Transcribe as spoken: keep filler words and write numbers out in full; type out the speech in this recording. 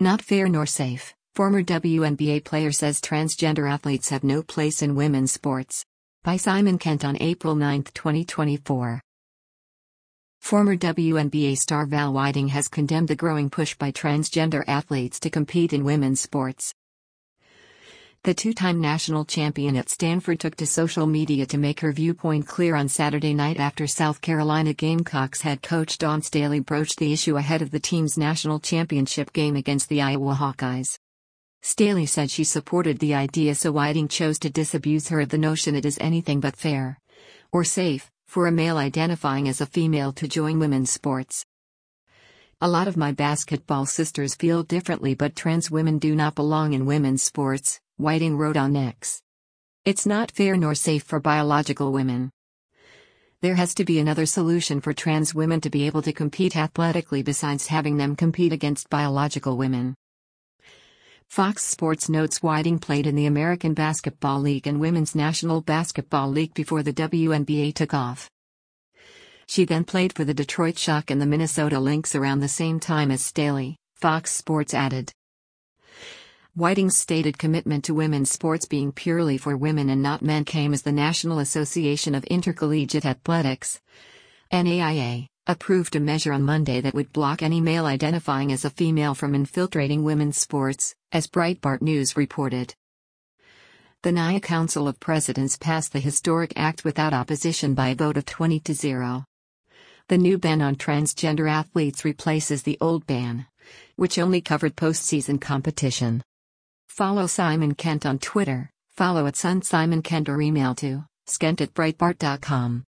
Not fair nor safe. Former W N B A player says transgender athletes have no place in women's sports. By Simon Kent on April ninth, twenty twenty-four. Former W N B A star Val Whiting has condemned the growing push by transgender athletes to compete in women's sports. The two-time national champion at Stanford took to social media to make her viewpoint clear on Saturday night after South Carolina Gamecocks head coach Dawn Staley broached the issue ahead of the team's national championship game against the Iowa Hawkeyes. Staley said she supported the idea, so Whiting chose to disabuse her of the notion it is anything but fair or safe for a male identifying as a female to join women's sports. A lot of my basketball sisters feel differently, but trans women do not belong in women's sports, Whiting wrote on X. It's not fair nor safe for biological women. There has to be another solution for trans women to be able to compete athletically besides having them compete against biological women. Fox Sports notes Whiting played in the American Basketball League and Women's National Basketball League before the W N B A took off. She then played for the Detroit Shock and the Minnesota Lynx around the same time as Staley, Fox Sports added. Whiting's stated commitment to women's sports being purely for women and not men came as the National Association of Intercollegiate Athletics, N A I A, approved a measure on Monday that would block any male identifying as a female from infiltrating women's sports, as Breitbart News reported. The N I A Council of Presidents passed the historic act without opposition by a vote of twenty to zero. The new ban on transgender athletes replaces the old ban, which only covered postseason competition. Follow Simon Kent on Twitter, follow at Sun Simon Kent or email to skent at breitbart dot com.